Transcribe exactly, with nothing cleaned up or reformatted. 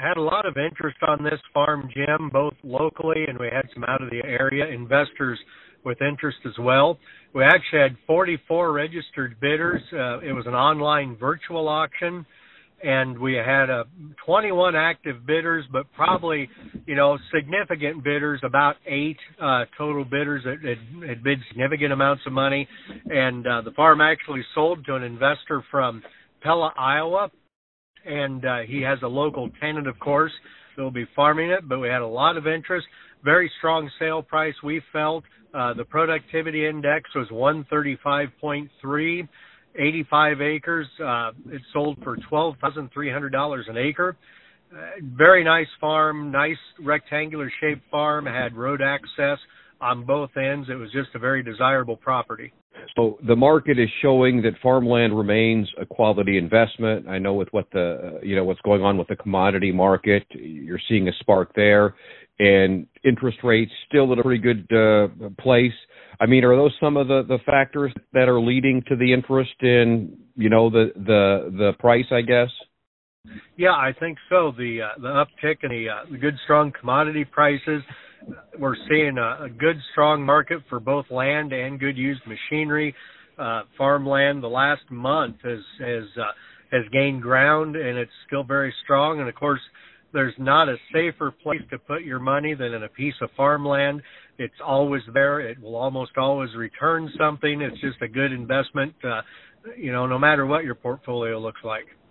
had a lot of interest on this farm, Jim, both locally, and we had some out of the area investors with interest as well. We actually had forty-four registered bidders. Uh, it was an online virtual auction, and we had uh, twenty-one active bidders, but probably, you know, significant bidders, about eight uh, total bidders that had, had bid significant amounts of money. And uh, the farm actually sold to an investor from Pella, Iowa, and uh, he has a local tenant, of course, that will be farming it, but we had a lot of interest. Very strong sale price, we felt. Uh, the productivity index was one thirty-five point three, eighty-five acres. Uh, it sold for twelve thousand three hundred dollars an acre. Uh, very nice farm, nice rectangular shaped farm, had road access on both ends. It was just a very desirable property. So the market is showing that farmland remains a quality investment. I know with what the, you know, what's going on with the commodity market, you're seeing a spark there, and interest rates still at a pretty good uh, place. I mean, are those some of the, the factors that are leading to the interest in, you know, the, the, the price, I guess? Yeah, I think so. The, uh, the uptick in the, uh, the good, strong commodity prices. We're seeing a, a good, strong market for both land and good used machinery. Uh, farmland the last month has has uh, has gained ground, and it's still very strong. And of course, there's not a safer place to put your money than in a piece of farmland. It's always there. It will almost always return something. It's just a good investment, uh, you know, no matter what your portfolio looks like.